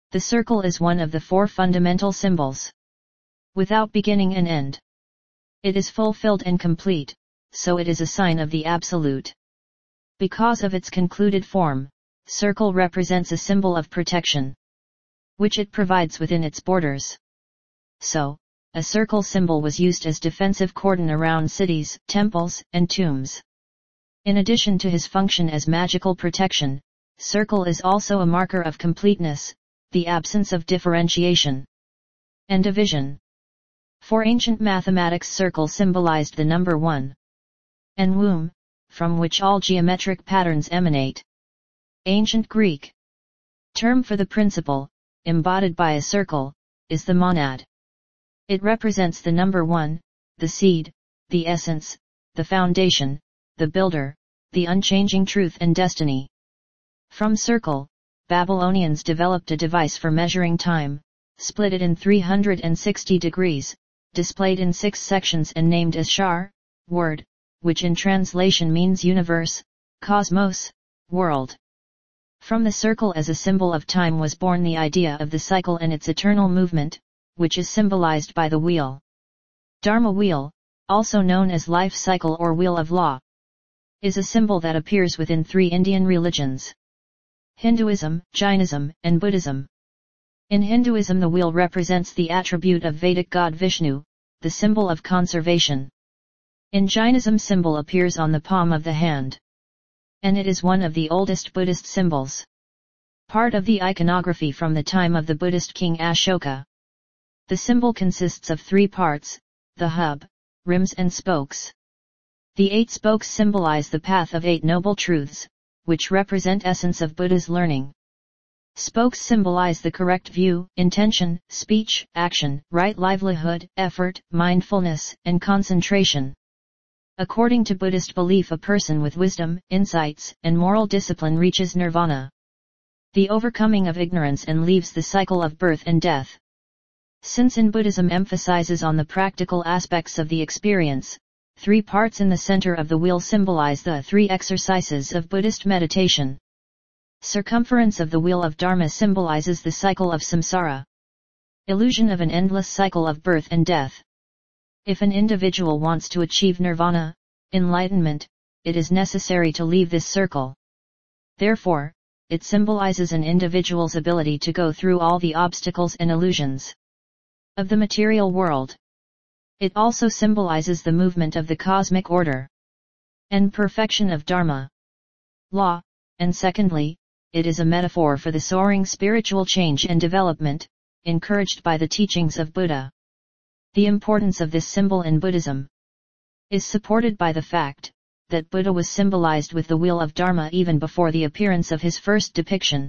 The circle is one of the four fundamental symbols, without beginning and end. It is fulfilled and complete, so it is a sign of the absolute. Because of its concluded form, circle represents a symbol of protection, which it provides within its borders. So, a circle symbol was used as defensive cordon around cities, temples, and tombs. In addition to his function as magical protection, circle is also a marker of completeness, the absence of differentiation and division. For ancient mathematics, circle symbolized the number 1 and womb, from which all geometric patterns emanate. Ancient Greek term for the principle, embodied by a circle, is the monad. It represents the number 1, the seed, the essence, the foundation, the builder, the unchanging truth and destiny. From circle, Babylonians developed a device for measuring time, split it in 360 degrees, displayed in 6 sections and named as Shar, word, which in translation means universe, cosmos, world. From the circle as a symbol of time was born the idea of the cycle and its eternal movement, which is symbolized by the wheel. Dharma wheel, also known as life cycle or wheel of law, is a symbol that appears within 3 Indian religions: Hinduism, Jainism, and Buddhism. In Hinduism, the wheel represents the attribute of Vedic god Vishnu, the symbol of conservation. In Jainism, symbol appears on the palm of the hand, and it is one of the oldest Buddhist symbols. Part of the iconography from the time of the Buddhist king Ashoka. The symbol consists of 3 parts, the hub, rims and spokes. The 8 spokes symbolize the path of 8 noble truths, which represent essence of Buddha's learning. Spokes symbolize the correct view, intention, speech, action, right livelihood, effort, mindfulness, and concentration. According to Buddhist belief, a person with wisdom, insights, and moral discipline reaches nirvana, the overcoming of ignorance, and leaves the cycle of birth and death. Since in Buddhism emphasizes on the practical aspects of the experience, 3 parts in the center of the wheel symbolize the 3 exercises of Buddhist meditation. Circumference of the wheel of Dharma symbolizes the cycle of samsara, illusion of an endless cycle of birth and death. If an individual wants to achieve nirvana, enlightenment, it is necessary to leave this circle. Therefore, it symbolizes an individual's ability to go through all the obstacles and illusions of the material world. It also symbolizes the movement of the cosmic order and perfection of Dharma, law, and secondly, it is a metaphor for the soaring spiritual change and development, encouraged by the teachings of Buddha. The importance of this symbol in Buddhism is supported by the fact that Buddha was symbolized with the wheel of Dharma even before the appearance of his first depiction.